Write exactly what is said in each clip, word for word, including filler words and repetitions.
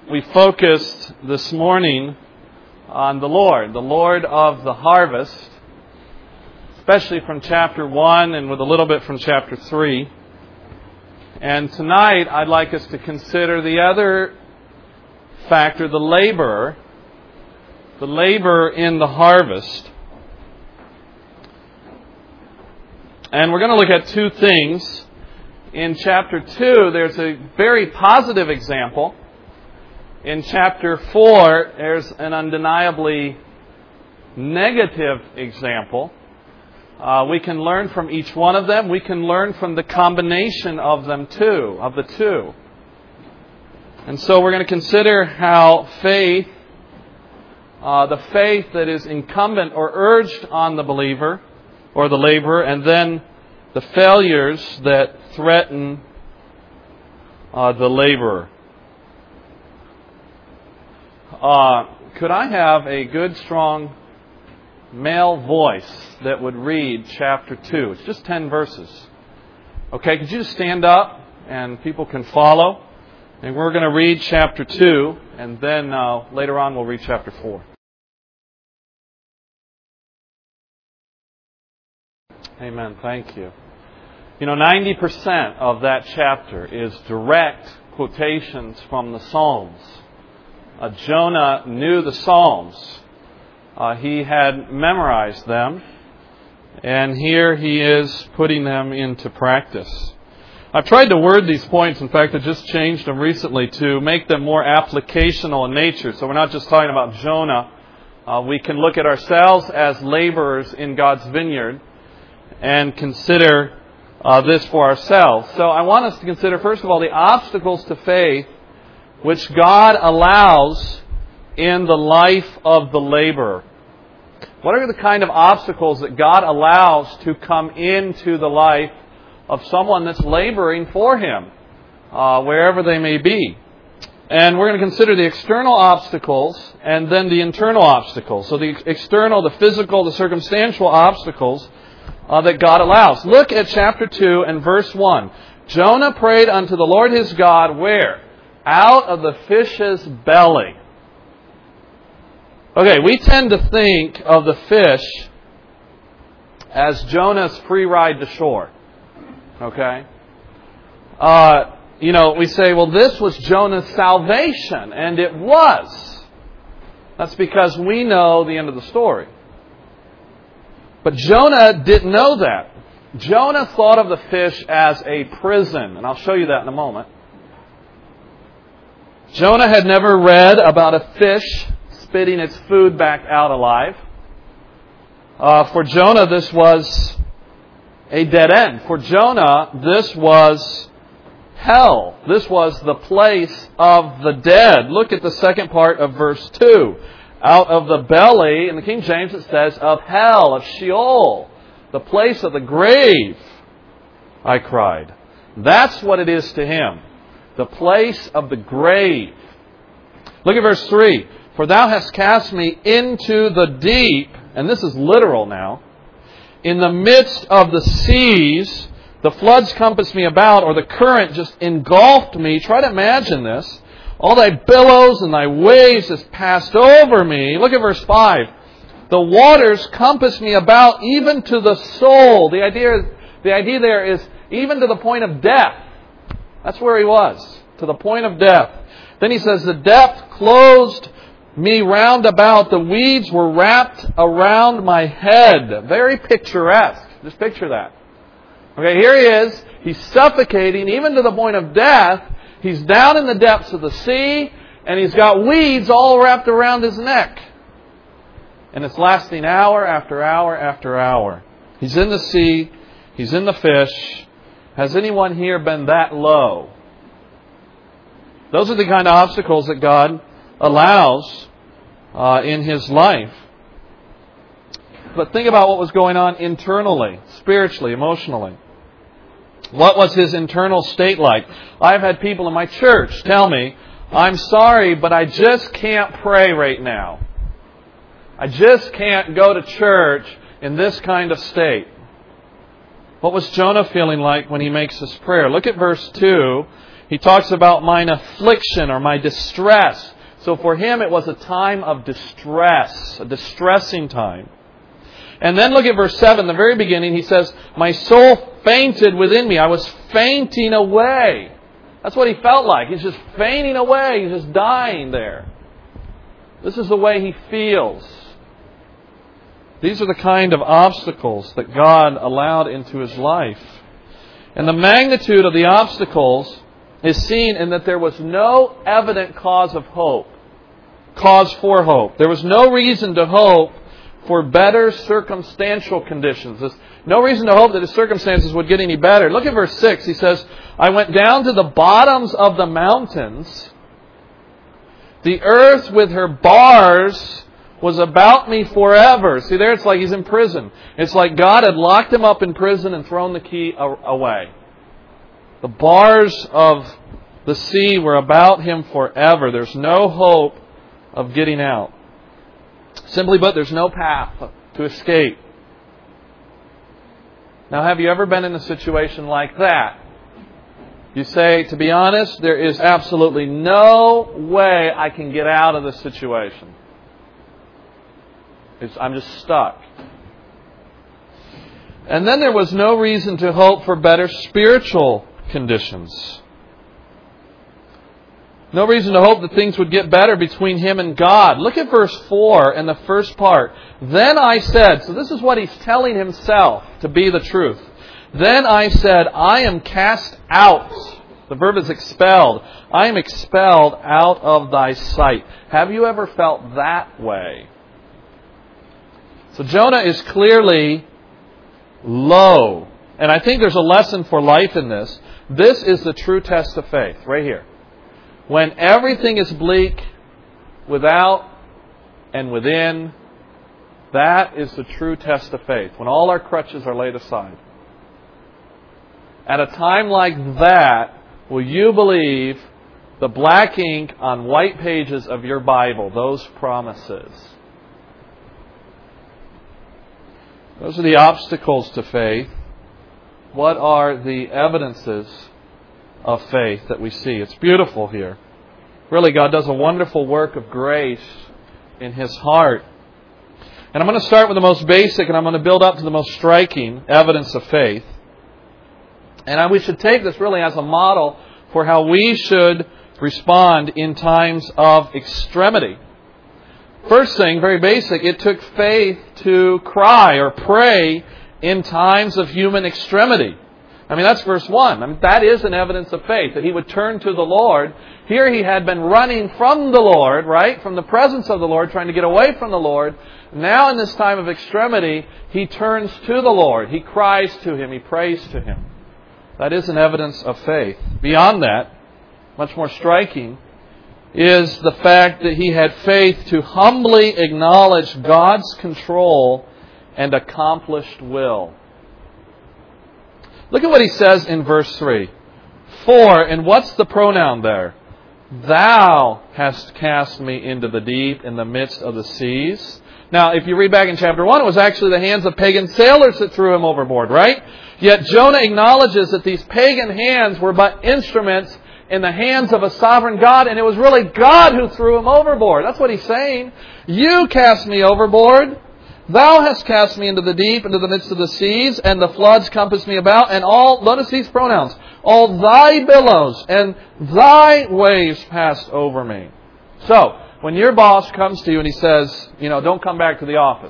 we focused this morning on the Lord, the Lord of the harvest, especially from chapter one and with a little bit from chapter three. And tonight I'd like us to consider the other factor, the laborer, the laborer in the harvest. And we're going to look at two things. In chapter two, there's a very positive example. In chapter four, there's an undeniably negative example. Uh, we can learn from each one of them. We can learn from the combination of them too, of the two. And so we're going to consider how faith, uh, the faith that is incumbent or urged on the believer or the laborer, and then the failures that threaten uh, the laborer. Uh, could I have a good, strong male voice that would read chapter two? It's just ten verses. Okay, could you just stand up and people can follow? And we're going to read chapter two, and then uh, later on we'll read chapter four. Amen. Thank you. You know, ninety percent of that chapter is direct quotations from the Psalms. Uh, Jonah knew the Psalms. Uh, he had memorized them. And here he is putting them into practice. I've tried to word these points. In fact, I just changed them recently to make them more applicational in nature. So we're not just talking about Jonah. Uh, we can look at ourselves as laborers in God's vineyard and consider uh, this for ourselves. So I want us to consider, first of all, the obstacles to faith which God allows in the life of the laborer. What are the kind of obstacles that God allows to come into the life of someone that's laboring for Him, uh, wherever they may be? And we're going to consider the external obstacles and then the internal obstacles. So the external, the physical, the circumstantial obstacles uh, that God allows. Look at chapter two and verse one. Jonah prayed unto the Lord his God, where? Out of the fish's belly. Okay, we tend to think of the fish as Jonah's free ride to shore. Okay? Uh, you know, we say, well, this was Jonah's salvation, and it was. That's because we know the end of the story. But Jonah didn't know that. Jonah thought of the fish as a prison, and I'll show you that in a moment. Jonah had never read about a fish spitting its food back out alive. Uh, for Jonah, this was a dead end. For Jonah, this was hell. This was the place of the dead. Look at the second part of verse two. Out of the belly, in the King James it says, of hell, of Sheol, the place of the grave, I cried. That's what it is to him. The place of the grave. Look at verse three. For thou hast cast me into the deep, and this is literal now, in the midst of the seas, the floods compassed me about, or the current just engulfed me. Try to imagine this. All thy billows and thy waves has passed over me. Look at verse five. The waters compass me about, even to the soul. The idea, the idea there is even to the point of death. That's where he was, to the point of death. Then he says, the depth closed me round about. The weeds were wrapped around my head. Very picturesque. Just picture that. Okay, here he is. He's suffocating, even to the point of death. He's down in the depths of the sea, and he's got weeds all wrapped around his neck. And it's lasting hour after hour after hour. He's in the sea. He's in the fish. Has anyone here been that low? Those are the kind of obstacles that God allows uh, in his life. But think about what was going on internally, spiritually, emotionally. What was his internal state like? I've had people in my church tell me, I'm sorry, but I just can't pray right now. I just can't go to church in this kind of state. What was Jonah feeling like when he makes this prayer? Look at verse two. He talks about mine affliction or my distress. So for him it was a time of distress, a distressing time. And then look at verse seven, the very beginning, he says, my soul fainted within me. I was fainting away. That's what he felt like. He's just fainting away. He's just dying there. This is the way he feels. These are the kind of obstacles that God allowed into his life. And the magnitude of the obstacles is seen in that there was no evident cause of hope. Cause for hope. There was no reason to hope for better circumstantial conditions. There's no reason to hope that his circumstances would get any better. Look at verse six. He says, I went down to the bottoms of the mountains. The earth with her bars was about me forever. See there, it's like he's in prison. It's like God had locked him up in prison and thrown the key away. The bars of the sea were about him forever. There's no hope of getting out. Simply put, there's no path to escape. Now, have you ever been in a situation like that? You say, to be honest, there is absolutely no way I can get out of this situation. It's, I'm just stuck. And then there was no reason to hope for better spiritual conditions. No reason to hope that things would get better between him and God. Look at verse four and the first part. Then I said, so this is what he's telling himself to be the truth. Then I said, I am cast out. The verb is expelled. I am expelled out of thy sight. Have you ever felt that way? So Jonah is clearly low. And I think there's a lesson for life in this. This is the true test of faith, right here. When everything is bleak, without and within, that is the true test of faith. When all our crutches are laid aside. At a time like that, will you believe the black ink on white pages of your Bible, those promises? Those are the obstacles to faith. What are the evidences of faith that we see? It's beautiful here. Really, God does a wonderful work of grace in His heart. And I'm going to start with the most basic, and I'm going to build up to the most striking evidence of faith. And we should take this really as a model for how we should respond in times of extremity. First thing, very basic, it took faith to cry or pray in times of human extremity. I mean, that's verse one. I mean, that is an evidence of faith, that he would turn to the Lord. Here he had been running from the Lord, right? From the presence of the Lord, trying to get away from the Lord. Now in this time of extremity, he turns to the Lord. He cries to Him. He prays to Him. That is an evidence of faith. Beyond that, much more striking, is the fact that he had faith to humbly acknowledge God's control and accomplished will. Look at what he says in verse three. For, and what's the pronoun there? Thou hast cast me into the deep in the midst of the seas. Now, if you read back in chapter one, it was actually the hands of pagan sailors that threw him overboard, right? Yet Jonah acknowledges that these pagan hands were but instruments in the hands of a sovereign God, and it was really God who threw him overboard. That's what he's saying. You cast me overboard. Thou hast cast me into the deep, into the midst of the seas, and the floods compassed me about, and all, notice these pronouns, all thy billows and thy waves passed over me. So, when your boss comes to you and he says, you know, don't come back to the office,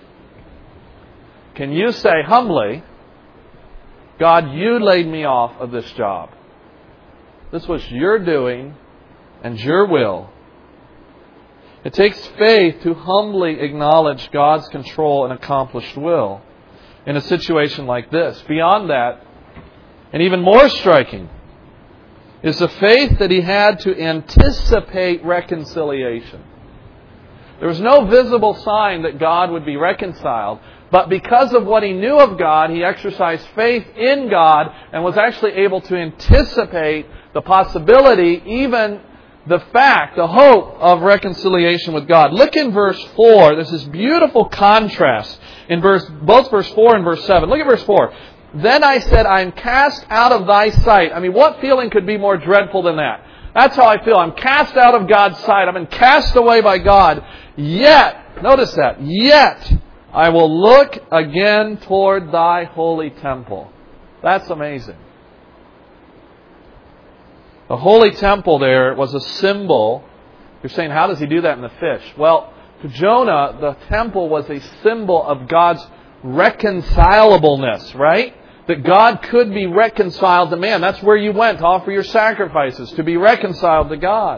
can you say humbly, God, you laid me off of this job. This was your doing and your will. It takes faith to humbly acknowledge God's control and accomplished will in a situation like this. Beyond that, and even more striking, is the faith that he had to anticipate reconciliation. There was no visible sign that God would be reconciled, but because of what he knew of God, he exercised faith in God and was actually able to anticipate the possibility, even the fact, the hope of reconciliation with God. Look in verse four. There's this beautiful contrast in verse, both verse four and verse seven. Look at verse four. Then I said, I am cast out of thy sight. I mean, what feeling could be more dreadful than that? That's how I feel. I'm cast out of God's sight. I've been cast away by God. Yet, notice that, yet I will look again toward thy holy temple. That's amazing. The holy temple there was a symbol. You're saying, how does he do that in the fish? Well, to Jonah, the temple was a symbol of God's reconcilableness, right? That God could be reconciled to man. That's where you went to offer your sacrifices, to be reconciled to God.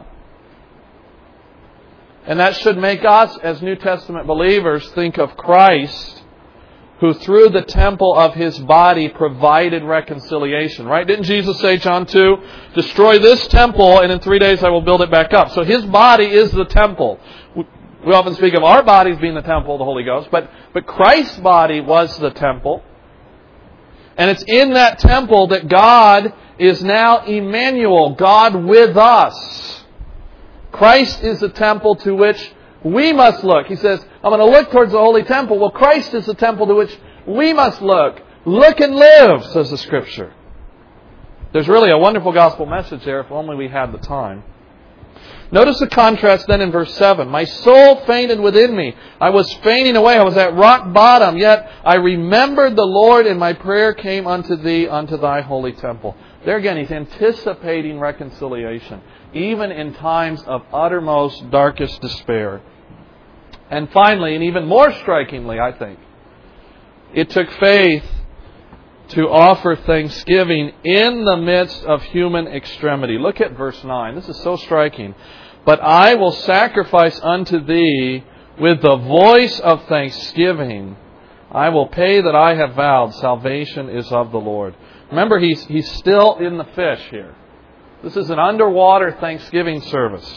And that should make us, as New Testament believers, think of Christ, who through the temple of His body provided reconciliation. Right? Didn't Jesus say, John two, destroy this temple and in three days I will build it back up. So His body is the temple. We often speak of our bodies being the temple of the Holy Ghost, but, but Christ's body was the temple. And it's in that temple that God is now Emmanuel, God with us. Christ is the temple to which we must look. He says, I'm going to look towards the holy temple. Well, Christ is the temple to which we must look. Look and live, says the Scripture. There's really a wonderful gospel message there if only we had the time. Notice the contrast then in verse seven. My soul fainted within me. I was fainting away. I was at rock bottom. Yet I remembered the Lord, and my prayer came unto thee, unto thy holy temple. There again, he's anticipating reconciliation, even in times of uttermost, darkest despair. And finally, and even more strikingly, I think, it took faith to offer thanksgiving in the midst of human extremity. Look at verse nine. This is so striking. But I will sacrifice unto thee with the voice of thanksgiving. I will pay that I have vowed. Salvation is of the Lord. Remember, he's, he's still in the fish here. This is an underwater thanksgiving service.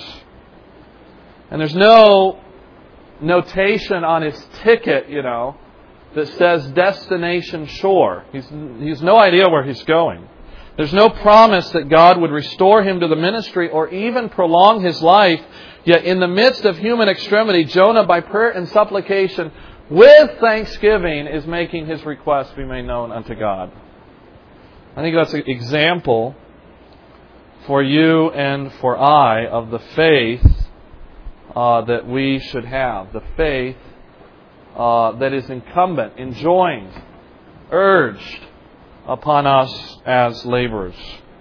And there's no notation on his ticket, you know, that says destination shore. He's, he's no idea where he's going. There's no promise that God would restore him to the ministry or even prolong his life. Yet in the midst of human extremity, Jonah, by prayer and supplication, with thanksgiving, is making his request be made known unto God. I think that's an example for you and for I of the faith uh, that we should have. The faith Uh, that is incumbent, enjoined, urged upon us as laborers.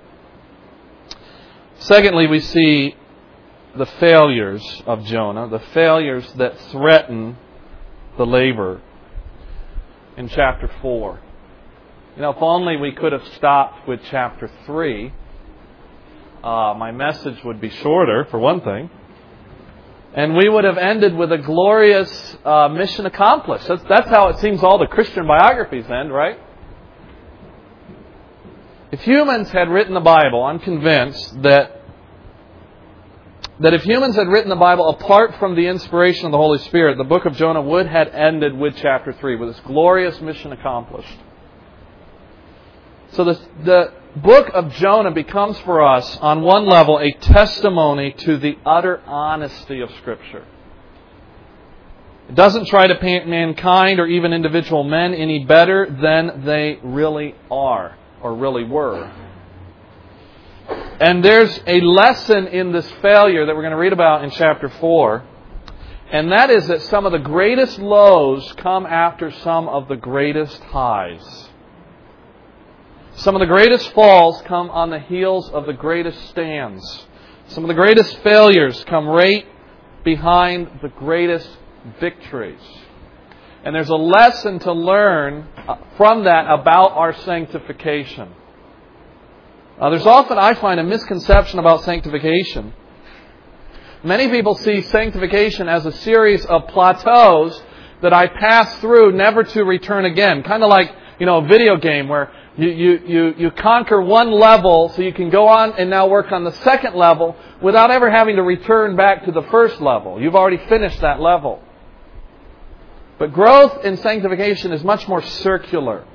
Secondly, we see the failures of Jonah, the failures that threaten the labor in chapter four. You know, if only we could have stopped with chapter three, uh, my message would be shorter, for one thing. And we would have ended with a glorious uh, mission accomplished. That's, that's how it seems all the Christian biographies end, right? If humans had written the Bible, I'm convinced that, that if humans had written the Bible apart from the inspiration of the Holy Spirit, the book of Jonah would have ended with chapter three, with its glorious mission accomplished. So the, the book of Jonah becomes for us, on one level, a testimony to the utter honesty of Scripture. It doesn't try to paint mankind or even individual men any better than they really are or really were. And there's a lesson in this failure that we're going to read about in chapter four. And that is that some of the greatest lows come after some of the greatest highs. Some of the greatest falls come on the heels of the greatest stands. Some of the greatest failures come right behind the greatest victories. And there's a lesson to learn from that about our sanctification. Uh, there's often, I find, a misconception about sanctification. Many people see sanctification as a series of plateaus that I pass through never to return again. Kind of like, you know, a video game where you, you, you, you conquer one level so you can go on and now work on the second level without ever having to return back to the first level. You've already finished that level. But growth in sanctification is much more circular.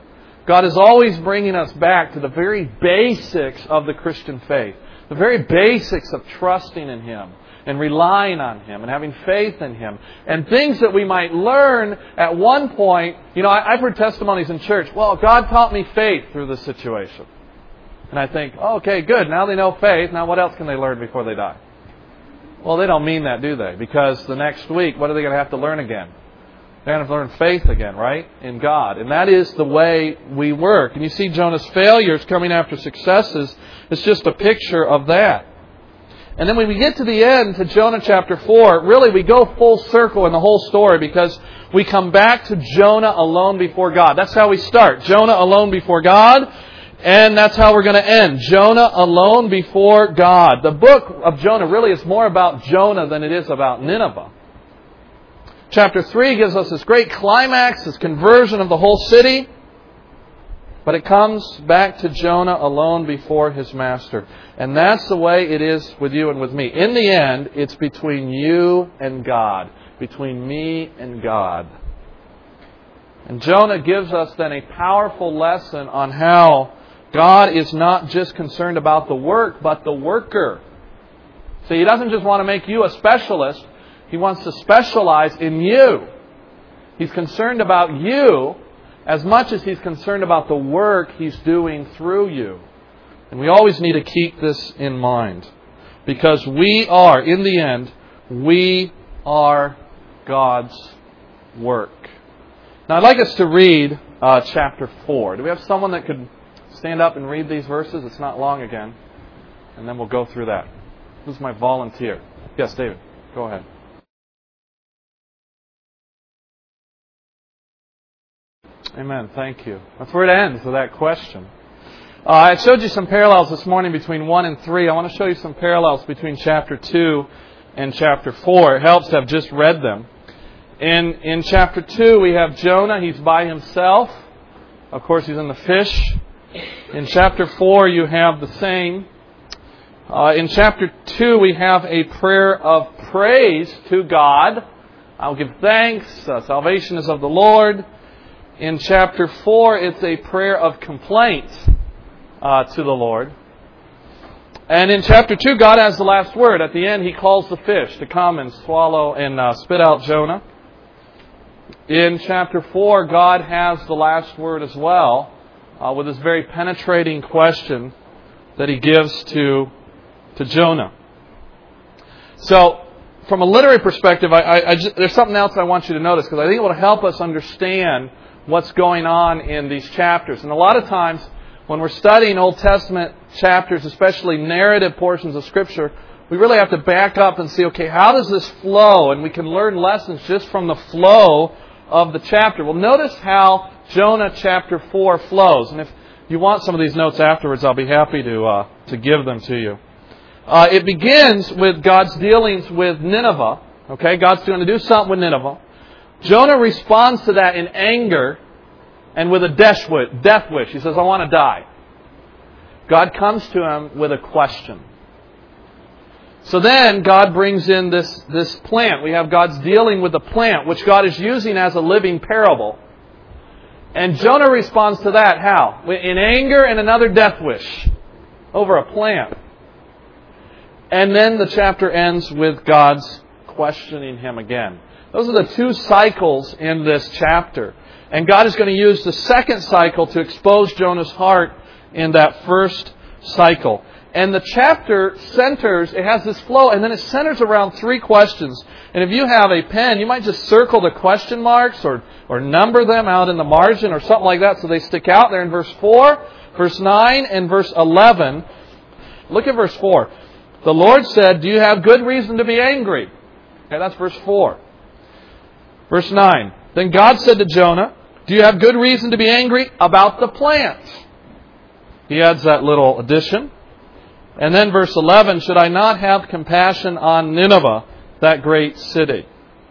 God is always bringing us back to the very basics of the Christian faith. The very basics of trusting in Him and relying on Him and having faith in Him. And things that we might learn at one point. You know, I've heard testimonies in church. Well, God taught me faith through this situation. And I think, oh, okay, good. Now they know faith. Now what else can they learn before they die? Well, they don't mean that, do they? Because the next week, what are they going to have to learn again? They're going to have to learn faith again, right? In God. And that is the way we work. And you see Jonah's failures coming after successes. It's just a picture of that. And then when we get to the end, to Jonah chapter four, really we go full circle in the whole story because we come back to Jonah alone before God. That's how we start. Jonah alone before God. And that's how we're going to end. Jonah alone before God. The book of Jonah really is more about Jonah than it is about Nineveh. Chapter three gives us this great climax, this conversion of the whole city. But it comes back to Jonah alone before his master. And that's the way it is with you and with me. In the end, it's between you and God. Between me and God. And Jonah gives us then a powerful lesson on how God is not just concerned about the work, but the worker. See, He doesn't just want to make you a specialist. He wants to specialize in you. He's concerned about you as much as He's concerned about the work He's doing through you. And we always need to keep this in mind. Because we are, in the end, we are God's work. Now I'd like us to read uh, chapter four. Do we have someone that could stand up and read these verses? It's not long again. And then we'll go through that. Who's my volunteer? Yes, David. Go ahead. Amen. Thank you. That's where it ends with that question. Uh, I showed you some parallels this morning between one and three. I want to show you some parallels between chapter two and chapter four. It helps to have just read them. In, in chapter two, we have Jonah. He's by himself. Of course, he's in the fish. In chapter four, you have the same. Uh, in chapter two, we have a prayer of praise to God. I'll give thanks. Uh, salvation is of the Lord. In chapter four, it's a prayer of complaint uh, to the Lord. And in chapter two, God has the last word. At the end, He calls the fish to come and swallow and uh, spit out Jonah. In chapter four, God has the last word as well, uh, with this very penetrating question that He gives to, to Jonah. So, from a literary perspective, I, I, I just, there's something else I want you to notice, because I think it will help us understand what's going on in these chapters. And a lot of times, when we're studying Old Testament chapters, especially narrative portions of Scripture, we really have to back up and see, okay, how does this flow? And we can learn lessons just from the flow of the chapter. Well, notice how Jonah chapter four flows. And if you want some of these notes afterwards, I'll be happy to uh, to give them to you. Uh, it begins with God's dealings with Nineveh. Okay, God's going to do something with Nineveh. Jonah responds to that in anger and with a death wish. He says, I want to die. God comes to him with a question. So then God brings in this, this plant. We have God's dealing with the plant, which God is using as a living parable. And Jonah responds to that. How? In anger and another death wish over a plant. And then the chapter ends with God's questioning him again. Those are the two cycles in this chapter. And God is going to use the second cycle to expose Jonah's heart in that first cycle. And the chapter centers, it has this flow, and then it centers around three questions. And if you have a pen, you might just circle the question marks or, or number them out in the margin or something like that so they stick out there in verse four, verse nine, and verse eleven. Look at verse four. The Lord said, do you have good reason to be angry? Okay, that's verse four. Verse nine. Then God said to Jonah, do you have good reason to be angry about the plant? He adds that little addition. And then verse eleven, should I not have compassion on Nineveh, that great city?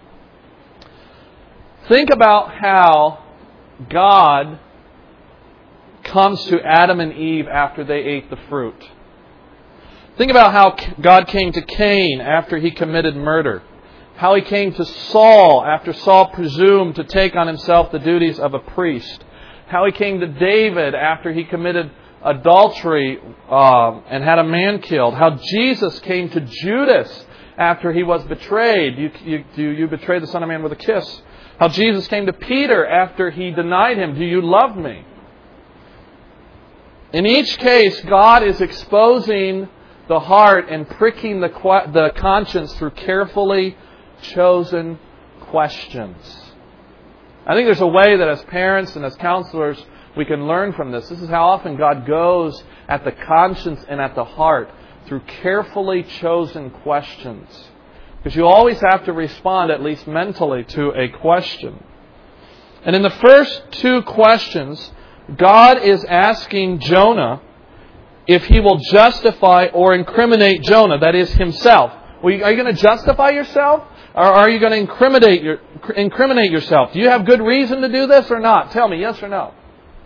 Think about how God comes to Adam and Eve after they ate the fruit. Think about how God came to Cain after he committed murder. How He came to Saul after Saul presumed to take on himself the duties of a priest. How He came to David after he committed adultery uh, and had a man killed. How Jesus came to Judas after he was betrayed. You, you, do you betray the Son of Man with a kiss? How Jesus came to Peter after he denied Him. Do you love me? In each case, God is exposing the heart and pricking the, the conscience through carefully chosen questions. I think there's a way that as parents and as counselors we can learn from this. This is how often God goes at the conscience and at the heart through carefully chosen questions. Because you always have to respond, at least mentally, to a question. And in the first two questions, God is asking Jonah if he will justify or incriminate Jonah, that is, himself. Are you going to justify yourself? Or are you going to incriminate, your, incriminate yourself? Do you have good reason to do this or not? Tell me, yes or no.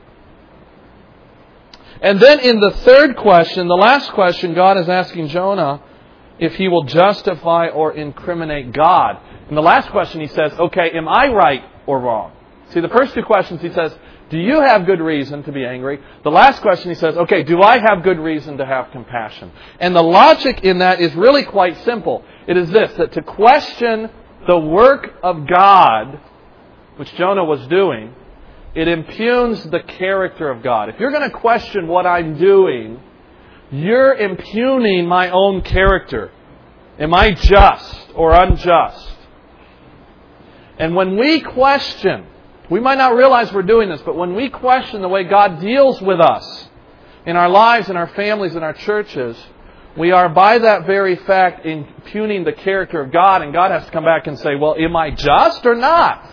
And then in the third question, the last question, God is asking Jonah if he will justify or incriminate God. In the last question he says, okay, am I right or wrong? See, the first two questions he says, do you have good reason to be angry? The last question he says, okay, do I have good reason to have compassion? And the logic in that is really quite simple. It is this, that to question the work of God, which Jonah was doing, it impugns the character of God. If you're going to question what I'm doing, you're impugning my own character. Am I just or unjust? And when we question, we might not realize we're doing this, but when we question the way God deals with us in our lives, in our families, in our churches, we are by that very fact impugning the character of God, and God has to come back and say, well, am I just or not?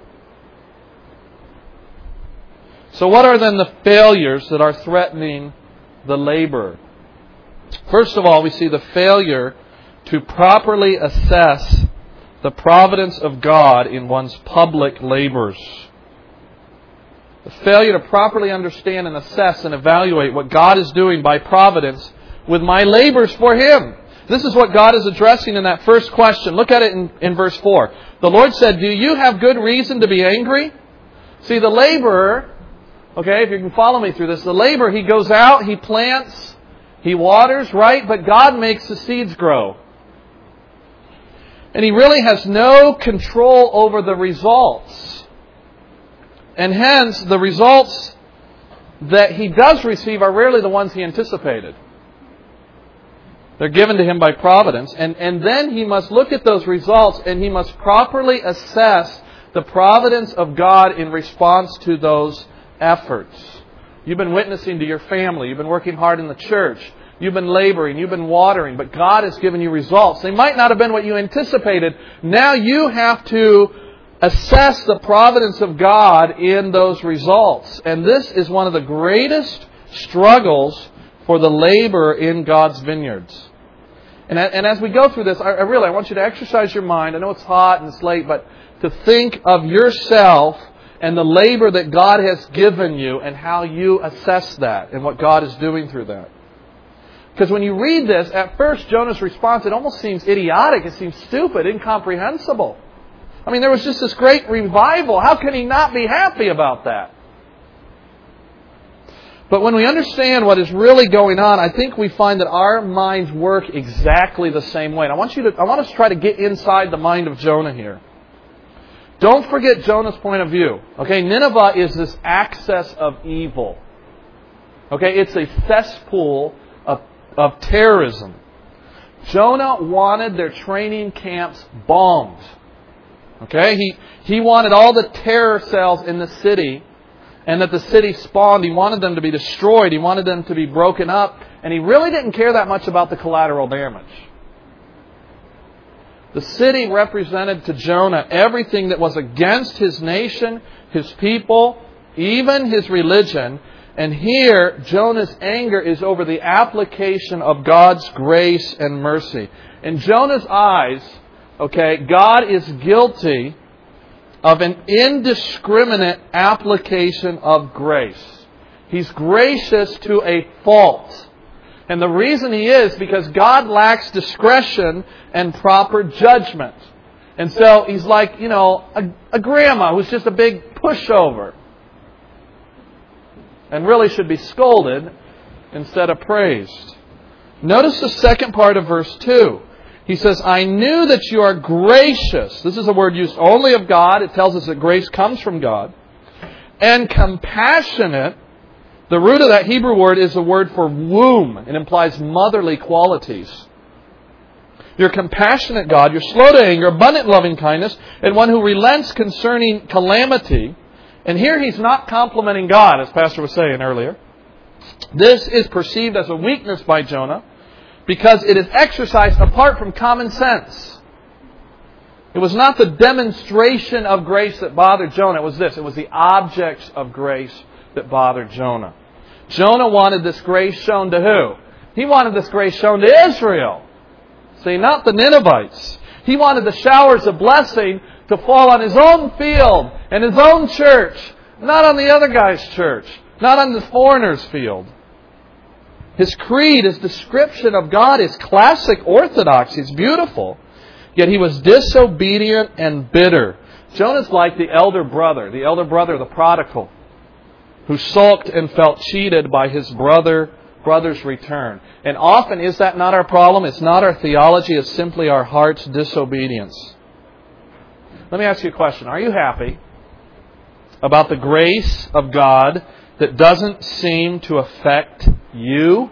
So what are then the failures that are threatening the laborer? First of all, we see the failure to properly assess the providence of God in one's public labors. The failure to properly understand and assess and evaluate what God is doing by providence with my labors for Him. This is what God is addressing in that first question. Look at it in, in verse four. The Lord said, do you have good reason to be angry? See, the laborer, okay, if you can follow me through this, the laborer, he goes out, he plants, he waters, right? But God makes the seeds grow. And he really has no control over the results. And hence, the results that he does receive are rarely the ones he anticipated. They're given to him by providence. And, and then he must look at those results and he must properly assess the providence of God in response to those efforts. You've been witnessing to your family. You've been working hard in the church. You've been laboring. You've been watering. But God has given you results. They might not have been what you anticipated. Now you have to assess the providence of God in those results. And this is one of the greatest struggles for the laborer in God's vineyards. And, and as we go through this, I, I really I want you to exercise your mind. I know it's hot and it's late, but to think of yourself and the labor that God has given you and how you assess that and what God is doing through that. Because when you read this, at first Jonah's response, it almost seems idiotic. It seems stupid, incomprehensible. I mean, there was just this great revival. How can he not be happy about that? But when we understand what is really going on, I think we find that our minds work exactly the same way. And I want you to, I want us to try to get inside the mind of Jonah here. Don't forget Jonah's point of view. Okay, Nineveh is this axis of evil. Okay, it's a cesspool of, of terrorism. Jonah wanted their training camps bombed. Okay, he, he wanted all the terror cells in the city, and that the city spawned, he wanted them to be destroyed. He wanted them to be broken up. And he really didn't care that much about the collateral damage. The city represented to Jonah everything that was against his nation, his people, even his religion. And here, Jonah's anger is over the application of God's grace and mercy. In Jonah's eyes, okay, God is guilty of an indiscriminate application of grace. He's gracious to a fault. And the reason he is because God lacks discretion and proper judgment. And so he's like, you know, a, a grandma who's just a big pushover. and really should be scolded instead of praised. Notice the second part of verse two. He says, I knew that you are gracious. This is a word used only of God. It tells us that grace comes from God. And compassionate. The root of that Hebrew word is the word for womb. It implies motherly qualities. You're compassionate, God. You're slow to anger, abundant in loving kindness, and one who relents concerning calamity. And here he's not complimenting God, as Pastor was saying earlier. This is perceived as a weakness by Jonah because it is exercised apart from common sense. It was not the demonstration of grace that bothered Jonah. It was this. It was the objects of grace that bothered Jonah. Jonah wanted this grace shown to who? He wanted this grace shown to Israel. See, not the Ninevites. He wanted the showers of blessing to fall on his own field and his own church, not on the other guy's church, not on the foreigner's field. His creed, his description of God is classic orthodox. It's beautiful. Yet he was disobedient and bitter. Jonah's like the elder brother, the elder brother, the prodigal, who sulked and felt cheated by his brother brother's return. And often, is that not our problem? It's not our theology, it's simply our heart's disobedience. Let me ask you a question. Are you happy about the grace of God that doesn't seem to affect you?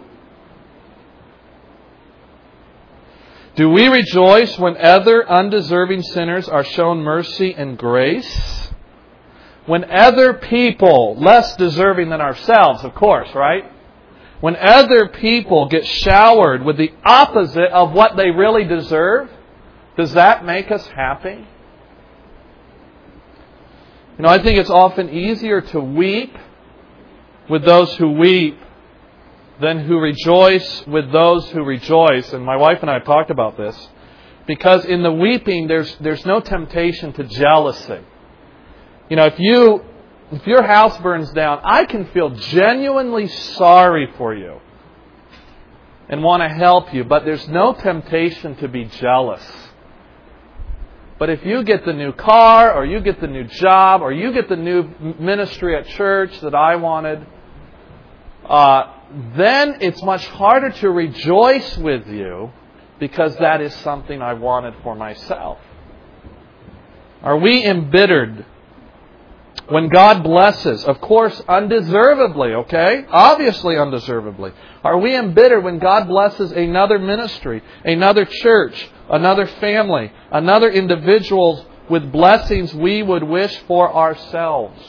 Do we rejoice when other undeserving sinners are shown mercy and grace? When other people, less deserving than ourselves, of course, right? When other people get showered with the opposite of what they really deserve, does that make us happy? You know, I think it's often easier to weep with those who weep than who rejoice with those who rejoice. And my wife and I have talked about this. Because in the weeping, there's there's no temptation to jealousy. You know, if you if your house burns down, I can feel genuinely sorry for you and want to help you, but there's no temptation to be jealous. But if you get the new car, or you get the new job, or you get the new ministry at church that I wanted, uh, then it's much harder to rejoice with you because that is something I wanted for myself. Are we embittered when God blesses? Of course, undeservedly, okay? Obviously undeservedly. Are we embittered when God blesses another ministry, another church, another family, another individual with blessings we would wish for ourselves?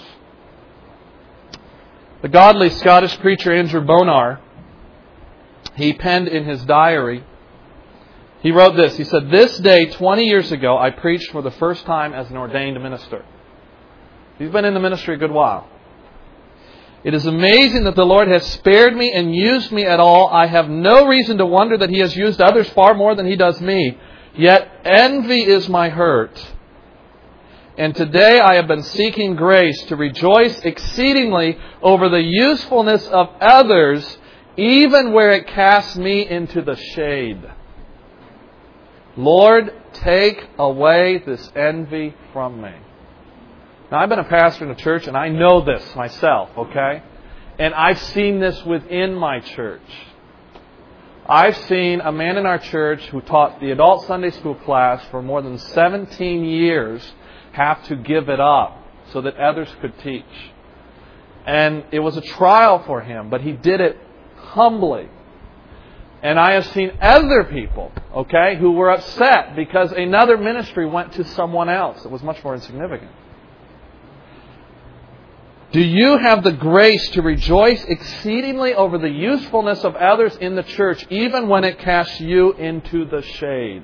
The godly Scottish preacher Andrew Bonar, he penned in his diary, he wrote this. He said, "This day, twenty years ago, I preached for the first time as an ordained minister." He's been in the ministry a good while. "It is amazing that the Lord has spared me and used me at all. I have no reason to wonder that He has used others far more than He does me. Yet envy is my hurt. And today I have been seeking grace to rejoice exceedingly over the usefulness of others, even where it casts me into the shade. Lord, take away this envy from me." Now, I've been a pastor in a church, and I know this myself, okay? And I've seen this within my church. I've seen a man in our church who taught the adult Sunday school class for more than seventeen years have to give it up so that others could teach. And it was a trial for him, but he did it humbly. And I have seen other people, okay, who were upset because another ministry went to someone else that was much more insignificant. Do you have the grace to rejoice exceedingly over the usefulness of others in the church, even when it casts you into the shade?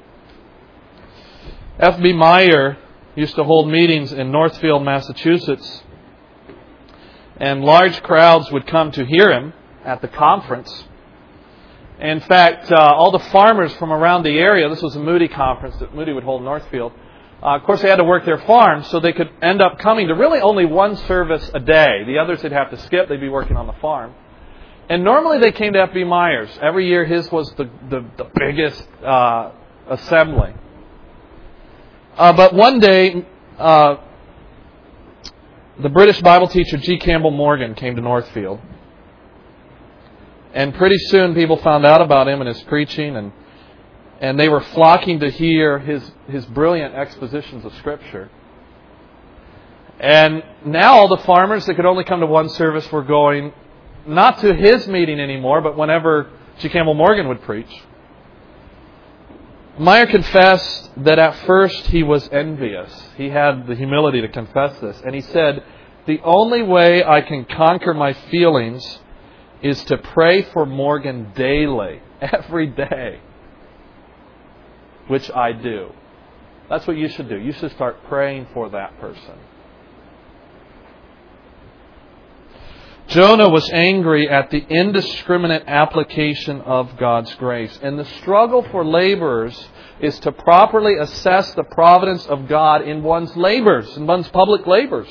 F B Meyer used to hold meetings in Northfield, Massachusetts, and large crowds would come to hear him at the conference. In fact, uh, all the farmers from around the area, this was a Moody conference that Moody would hold in Northfield, Uh, of course, they had to work their farms, so they could end up coming to really only one service a day. The others they'd have to skip. They'd be working on the farm. And normally they came to F B Myers. Every year his was the, the, the biggest uh, assembly. Uh, but one day, uh, the British Bible teacher G. Campbell Morgan came to Northfield. And pretty soon people found out about him and his preaching, and and they were flocking to hear his, his brilliant expositions of Scripture. And now all the farmers that could only come to one service were going, not to his meeting anymore, but whenever G. Campbell Morgan would preach. Meyer confessed that at first he was envious. He had the humility to confess this. And he said, the only way I can conquer my feelings is to pray for Morgan daily, every day, which I do. That's what you should do. You should start praying for that person. Jonah was angry at the indiscriminate application of God's grace. And the struggle for laborers is to properly assess the providence of God in one's labors, in one's public labors.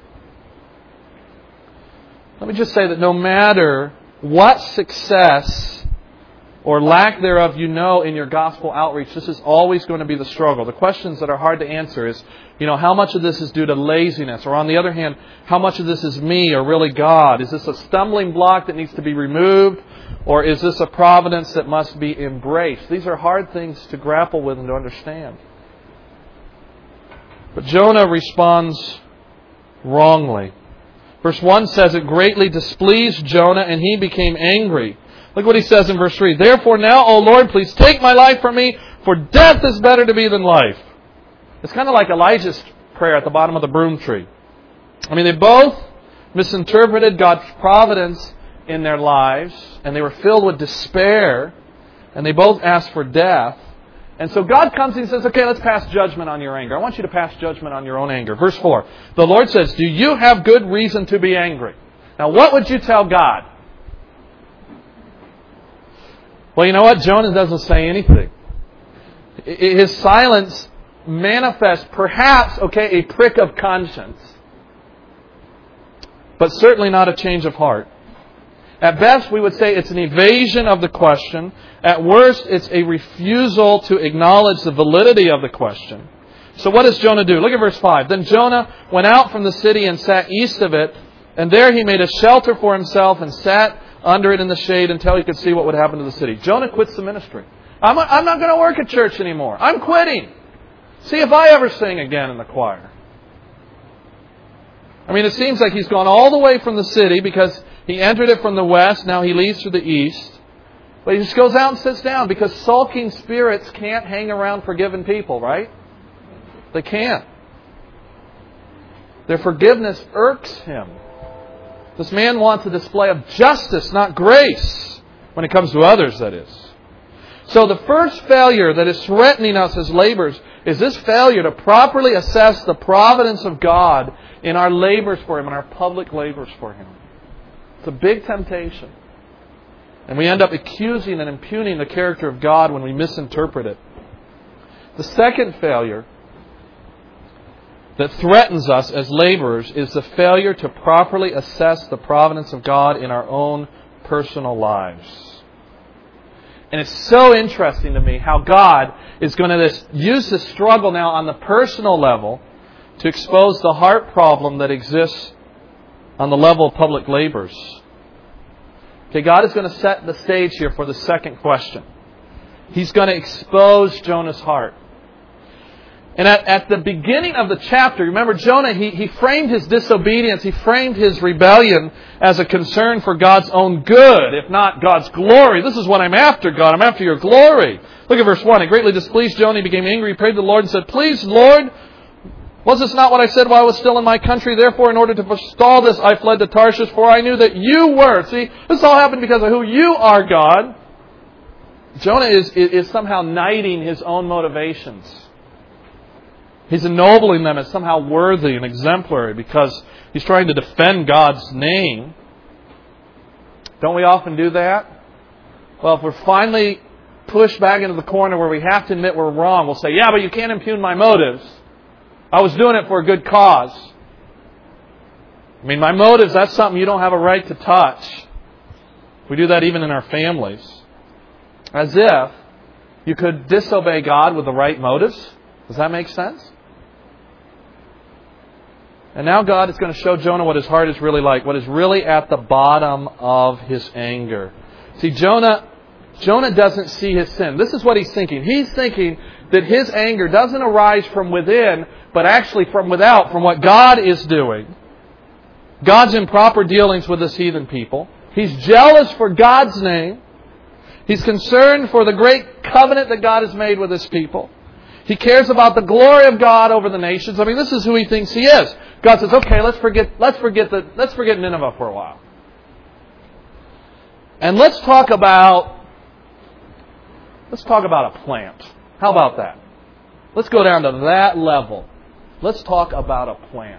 Let me just say that no matter what success or lack thereof you know in your gospel outreach, this is always going to be the struggle. The questions that are hard to answer is, you know, how much of this is due to laziness? Or on the other hand, how much of this is me or really God? Is this a stumbling block that needs to be removed? Or is this a providence that must be embraced? These are hard things to grapple with and to understand. But Jonah responds wrongly. Verse one says, it greatly displeased Jonah and he became angry. Look what he says in verse three. Therefore now, O Lord, please take my life from me, for death is better to me than life. It's kind of like Elijah's prayer at the bottom of the broom tree. I mean, they both misinterpreted God's providence in their lives, and they were filled with despair, and they both asked for death. And so God comes and says, okay, let's pass judgment on your anger. I want you to pass judgment on your own anger. Verse four. The Lord says, do you have good reason to be angry? Now, what would you tell God? Well, you know what? Jonah doesn't say anything. His silence manifests perhaps, okay, a prick of conscience, but certainly not a change of heart. At best, we would say it's an evasion of the question. At worst, it's a refusal to acknowledge the validity of the question. So what does Jonah do? Look at verse five. Then Jonah went out from the city and sat east of it, and there he made a shelter for himself and sat under it in the shade until he could see what would happen to the city. Jonah quits the ministry. I'm, I'm not going to work at church anymore. I'm quitting. See if I ever sing again in the choir. I mean, it seems like he's gone all the way from the city because he entered it from the west. Now he leaves through the east. But he just goes out and sits down because sulking spirits can't hang around forgiven people, right? They can't. Their forgiveness irks him. This man wants a display of justice, not grace, when it comes to others, that is. So the first failure that is threatening us as laborers is this failure to properly assess the providence of God in our labors for Him, in our public labors for Him. It's a big temptation. And we end up accusing and impugning the character of God when we misinterpret it. The second failure that threatens us as laborers is the failure to properly assess the providence of God in our own personal lives. And it's so interesting to me how God is going to this, use this struggle now on the personal level to expose the heart problem that exists on the level of public labors. Okay, God is going to set the stage here for the second question. He's going to expose Jonah's heart. And at, at the beginning of the chapter, remember Jonah, he, he framed his disobedience, he framed his rebellion as a concern for God's own good, if not God's glory. This is what I'm after, God. I'm after your glory. Look at verse one. It greatly displeased Jonah. He became angry. He prayed to the Lord and said, Please, Lord, was this not what I said while I was still in my country? Therefore, in order to forestall this, I fled to Tarshish, for I knew that you were. See, this all happened because of who you are, God. Jonah is, is somehow knighting his own motivations. He's ennobling them as somehow worthy and exemplary because he's trying to defend God's name. Don't we often do that? Well, if we're finally pushed back into the corner where we have to admit we're wrong, we'll say, yeah, but you can't impugn my motives. I was doing it for a good cause. I mean, my motives, that's something you don't have a right to touch. We do that even in our families. As if you could disobey God with the right motives. Does that make sense? And now God is going to show Jonah what his heart is really like, what is really at the bottom of his anger. See, Jonah, Jonah doesn't see his sin. This is what he's thinking. He's thinking that his anger doesn't arise from within, but actually from without, from what God is doing. God's improper dealings with this heathen people. He's jealous for God's name. He's concerned for the great covenant that God has made with His people. He cares about the glory of God over the nations. I mean, this is who he thinks he is. God says, "Okay, let's forget, let's forget the, let's forget Nineveh for a while, and let's talk about, let's talk about a plant. How about that? Let's go down to that level. Let's talk about a plant."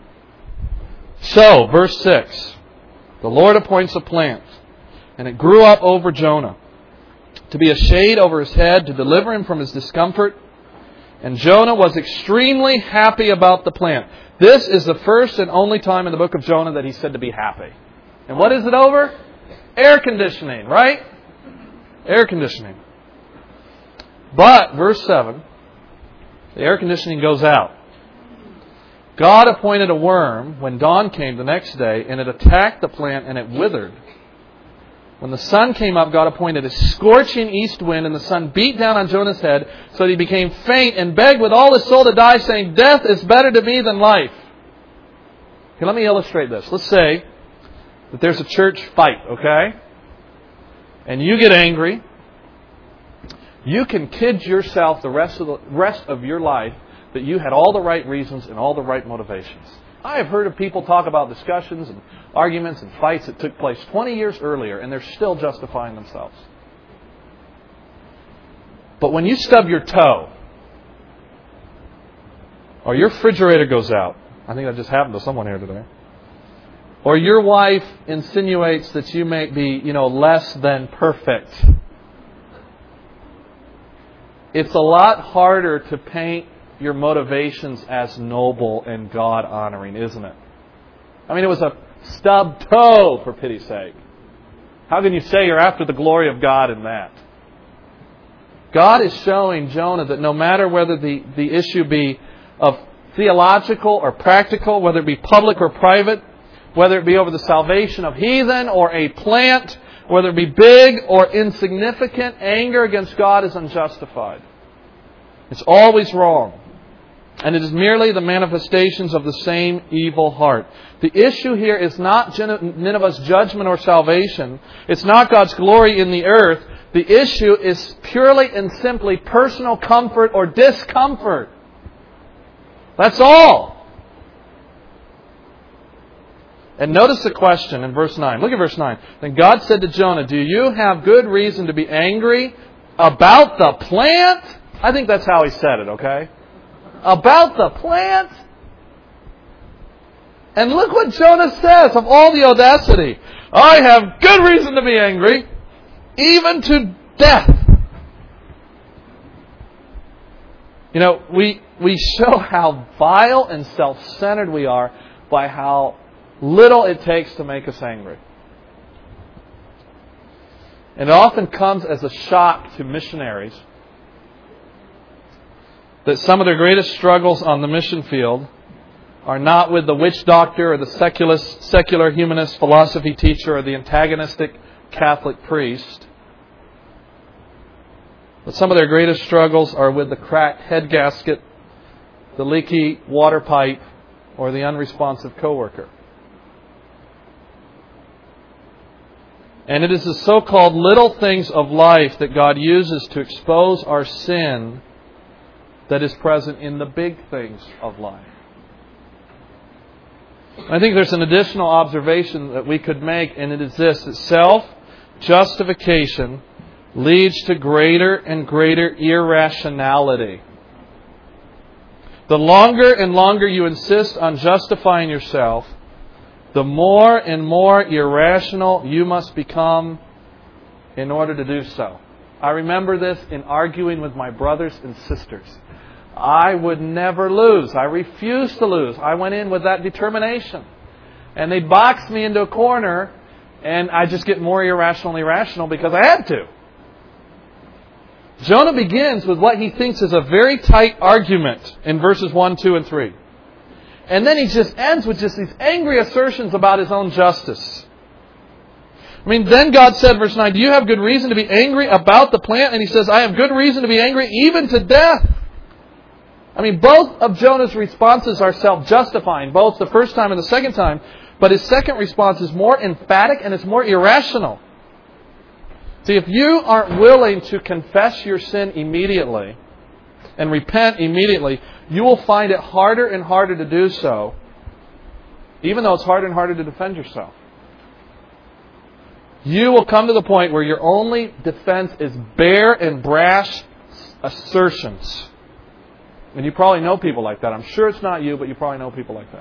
So, verse six, the Lord appoints a plant, and it grew up over Jonah, to be a shade over his head, to deliver him from his discomfort. And Jonah was extremely happy about the plant. This is the first and only time in the book of Jonah that he's said to be happy. And what is it over? Air conditioning, right? Air conditioning. But, verse seven, the air conditioning goes out. God appointed a worm when dawn came the next day, and it attacked the plant and it withered. When the sun came up, God appointed a scorching east wind, and the sun beat down on Jonah's head, so that he became faint and begged with all his soul to die, saying, "Death is better to me than life." Okay, let me illustrate this. Let's say that there's a church fight, okay? And you get angry. You can kid yourself the rest of the rest of your life that you had all the right reasons and all the right motivations. I have heard of people talk about discussions and arguments and fights that took place twenty years earlier, and they're still justifying themselves. But when you stub your toe, or your refrigerator goes out, I think that just happened to someone here today, or your wife insinuates that you may be, you know, less than perfect, it's a lot harder to paint your motivations as noble and God-honoring, isn't it? I mean, it was a stubbed toe, for pity's sake. How can you say you're after the glory of God in that? God is showing Jonah that no matter whether the, the issue be of theological or practical, whether it be public or private, whether it be over the salvation of heathen or a plant, whether it be big or insignificant, anger against God is unjustified. It's always wrong. And it is merely the manifestations of the same evil heart. The issue here is not Nineveh's judgment or salvation. It's not God's glory in the earth. The issue is purely and simply personal comfort or discomfort. That's all. And notice the question in verse nine. Look at verse nine. Then God said to Jonah, "Do you have good reason to be angry about the plant?" I think that's how he said it, okay? About the plant? And look what Jonah says of all the audacity. "I have good reason to be angry, even to death." You know, we we show how vile and self-centered we are by how little it takes to make us angry. And it often comes as a shock to missionaries that some of their greatest struggles on the mission field are not with the witch doctor or the secular, secular humanist philosophy teacher or the antagonistic Catholic priest. But some of their greatest struggles are with the cracked head gasket, the leaky water pipe, or the unresponsive coworker. And it is the so-called little things of life that God uses to expose our sin that is present in the big things of life. I think there's an additional observation that we could make, and it is this, that self-justification leads to greater and greater irrationality. The longer and longer you insist on justifying yourself, the more and more irrational you must become in order to do so. I remember this in arguing with my brothers and sisters. I would never lose. I refused to lose. I went in with that determination. And they boxed me into a corner, and I just get more irrational and irrational because I had to. Jonah begins with what he thinks is a very tight argument in verses one, two, and three. And then he just ends with just these angry assertions about his own justice. I mean, then God said, verse nine, do you have good reason to be angry about the plant? And he says, I have good reason to be angry even to death. I mean, both of Jonah's responses are self-justifying, both the first time and the second time. But his second response is more emphatic and it's more irrational. See, if you aren't willing to confess your sin immediately and repent immediately, you will find it harder and harder to do so, even though it's harder and harder to defend yourself. You will come to the point where your only defense is bare and brash assertions. And you probably know people like that. I'm sure it's not you, but you probably know people like that.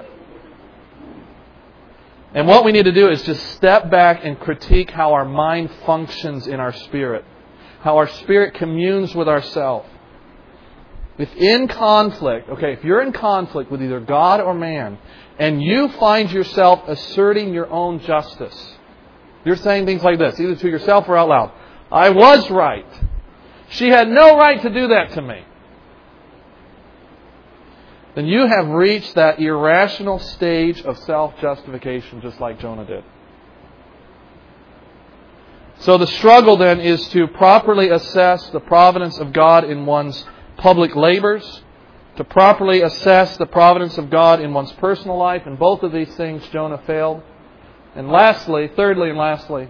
And what we need to do is just step back and critique how our mind functions in our spirit. How our spirit communes with ourself. If in conflict, okay, if you're in conflict with either God or man, and you find yourself asserting your own justice, you're saying things like this, either to yourself or out loud. I was right. She had no right to do that to me. Then you have reached that irrational stage of self-justification, just like Jonah did. So the struggle then is to properly assess the providence of God in one's public labors, to properly assess the providence of God in one's personal life. In both of these things, Jonah failed. And lastly, thirdly and lastly,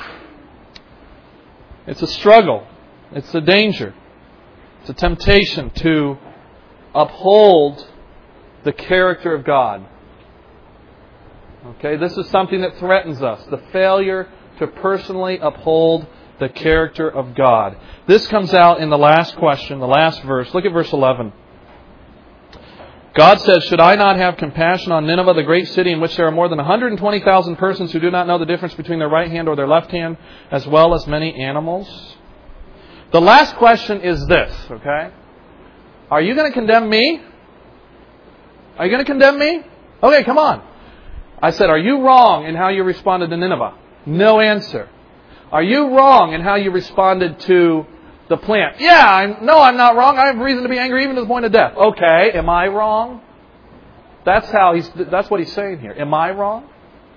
it's a struggle. It's a danger. It's a temptation to uphold the character of God. Okay, this is something that threatens us. The failure to personally uphold the character of God. This comes out in the last question, the last verse. Look at verse eleven. God says, should I not have compassion on Nineveh, the great city in which there are more than one hundred twenty thousand persons who do not know the difference between their right hand or their left hand, as well as many animals? The last question is this, okay? Are you going to condemn me? Are you going to condemn me? Okay, come on. I said, are you wrong in how you responded to Nineveh? No answer. Are you wrong in how you responded to the plant? Yeah, I'm, no, I'm not wrong. I have reason to be angry even to the point of death. Okay, am I wrong? That's how he's. That's what he's saying here. Am I wrong?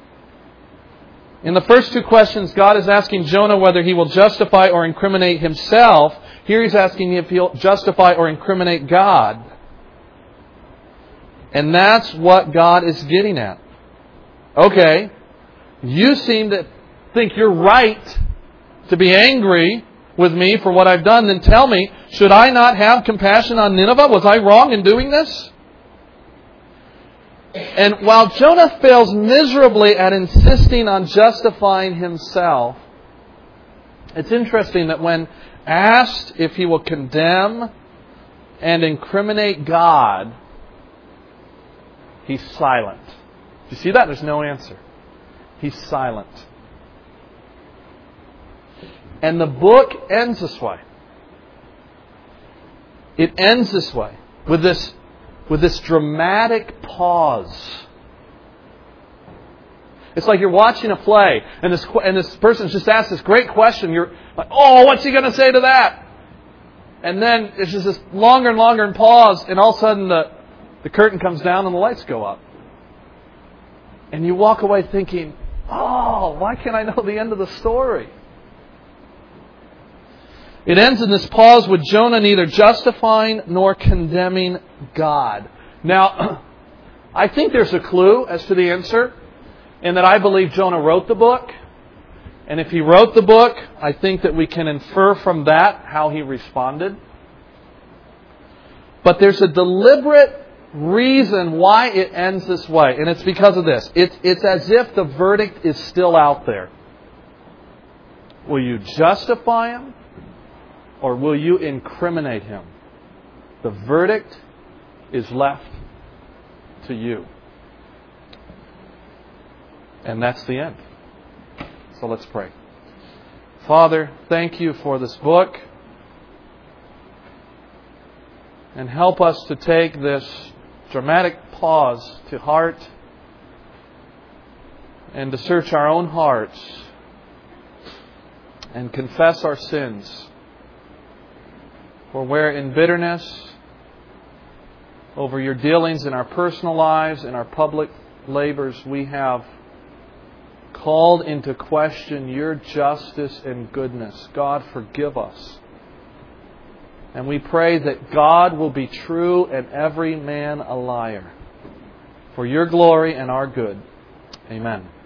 In the first two questions, God is asking Jonah whether he will justify or incriminate himself. Here he's asking if he'll justify or incriminate God. And that's what God is getting at. Okay, you seem to think you're right to be angry with me for what I've done. Then tell me, should I not have compassion on Nineveh? Was I wrong in doing this? And while Jonah fails miserably at insisting on justifying himself, it's interesting that when asked if he will condemn and incriminate God, he's silent. Do you see that? There's no answer. He's silent. And the book ends this way. It ends this way, with this, with this dramatic pause. It's like you're watching a play, and this and this person's just asked this great question. You're like, oh, what's he going to say to that? And then it's just this longer and longer and pause, and all of a sudden the, the curtain comes down and the lights go up. And you walk away thinking, oh, why can't I know the end of the story? It ends in this pause with Jonah neither justifying nor condemning God. Now, I think there's a clue as to the answer, in that I believe Jonah wrote the book. And if he wrote the book, I think that we can infer from that how he responded. But there's a deliberate reason why it ends this way. And it's because of this. It's, it's as if the verdict is still out there. Will you justify him? Or will you incriminate him? The verdict is left to you. And that's the end. So let's pray. Father, thank you for this book. And help us to take this dramatic pause to heart and to search our own hearts and confess our sins. For where in bitterness over your dealings in our personal lives, in our public labors. We have called into question your justice and goodness. God, forgive us. And we pray that God will be true and every man a liar, for your glory and our good. Amen.